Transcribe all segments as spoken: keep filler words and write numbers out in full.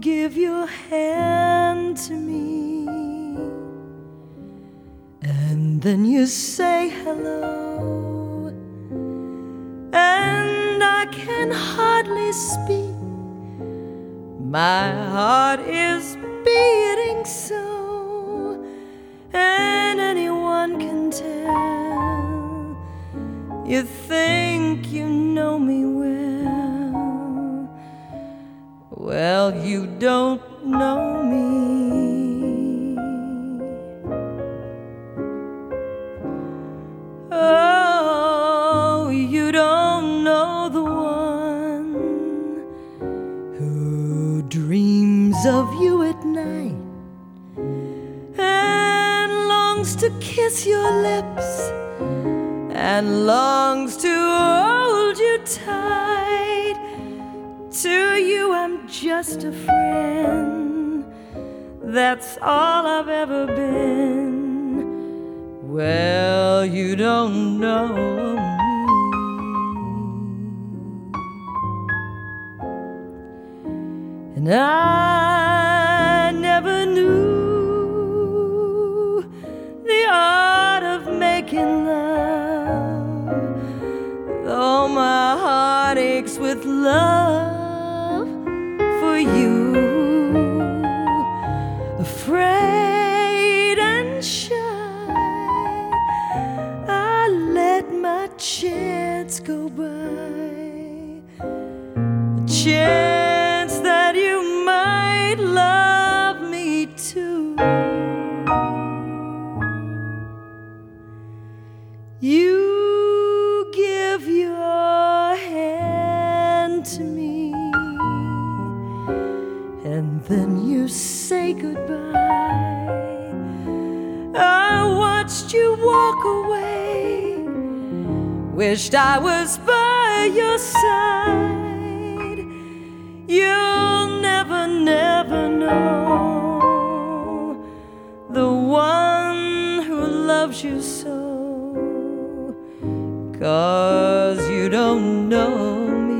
give your hand to me, and then you say hello, and I can hardly speak. My heart is beating so, and anyone can tell. You think you know me well. Well, you don't know me. Oh, you don't know the one who dreams of you at night and longs to kiss your lips and longs to hold you tight. To you I'm just a friend, that's all I've ever been. Well, you don't know me. And I never knew the art of making love, though my heart aches with love for you. Afraid and shy, I let my chance go by, a chance that you might love me too. You give your hand to me, and then you say goodbye. I watched you walk away, wished I was by your side. You'll never, never know the one who loves you so, 'cause you don't know me.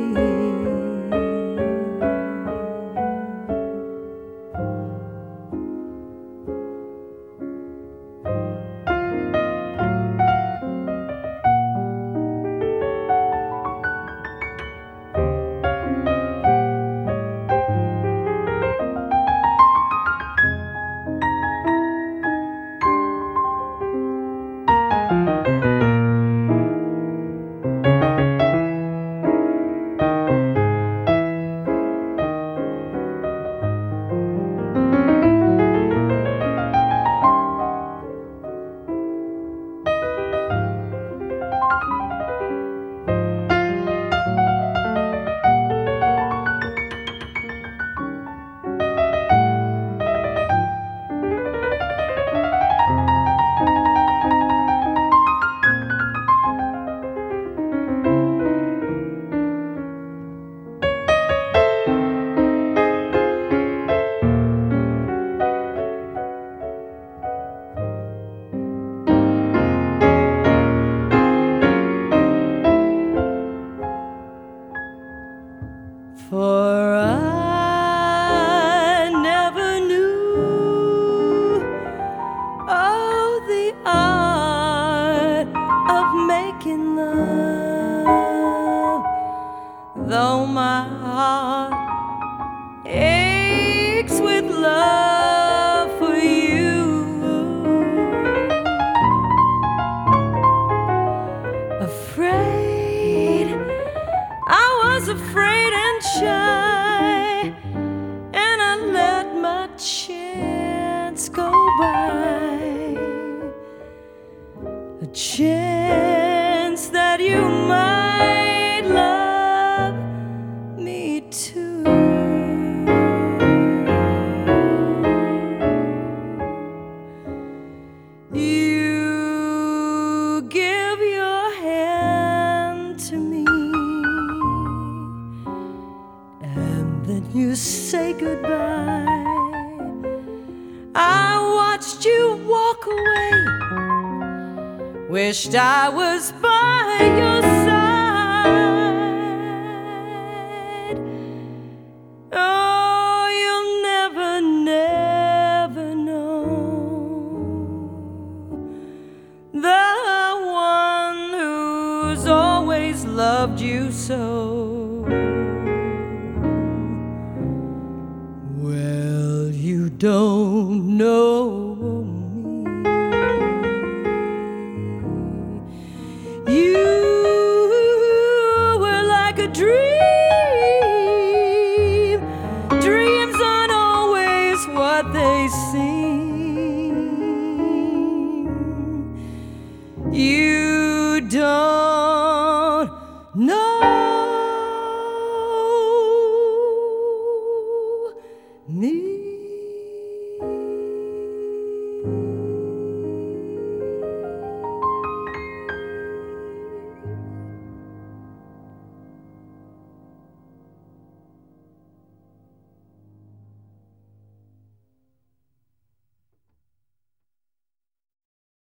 For I never knew, oh, the art of making love, though my heart aches with love for you. Afraid, I was afraid and shy, and I let my chance go by, a chance that you might love me too. You give your hand to me, and then you say goodbye. I watched you walk away, wished I was by your side. Oh, you'll don't know me. You were like a dream. Dreams aren't always what they seem. You don't know me.